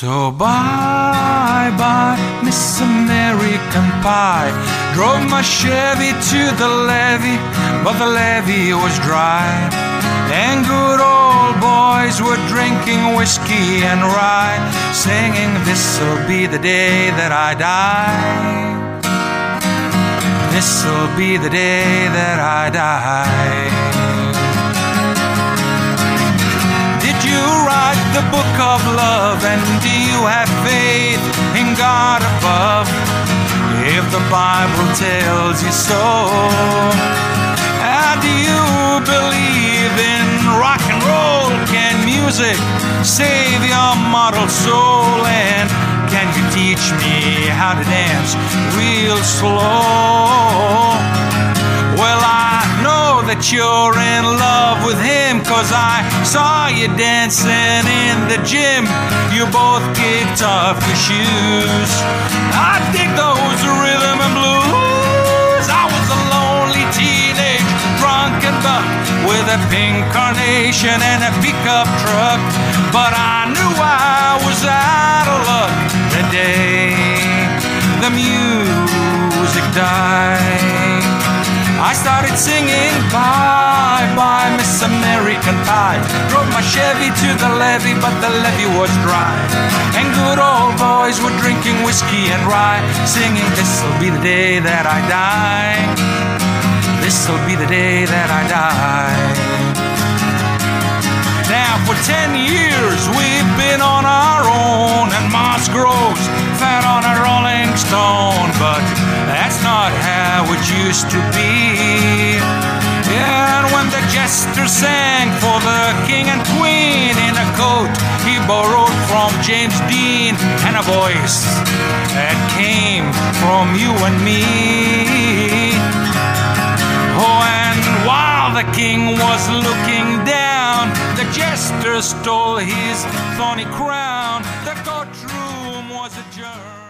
So bye-bye, Miss American Pie. Drove my Chevy to the levee, but the levee was dry. And good old boys were drinking whiskey and rye, singing, this'll be the day that I die. This'll be the day that I die. Did you write the book of love, and do you have faith in God above? If the Bible tells you so, and do you believe in rock and roll? Can music save your mortal soul? And can you teach me how to dance real slow? Well, I know that you're in love with him, 'cause I saw you dancing in the gym. You both kicked off your shoes. I dig those rhythm and blues. I was a lonely teenage drunken buck with a pink carnation and a pickup truck, but I knew I was out of luck the day the music died. I started singing bye-bye, Miss American Pie. Drove my Chevy to the levee, but the levee was dry. And good old boys were drinking whiskey and rye, singing, this'll be the day that I die. This'll be the day that I die. Now for 10 years we've been on our own, and moss grows fat on a rolling stone, but that's not how it used to be. And when the jester sang for the king and queen in a coat he borrowed from James Dean, and a voice that came from you and me. Oh, and while the king was looking down, the jester stole his thorny crown. The courtroom was adjourned.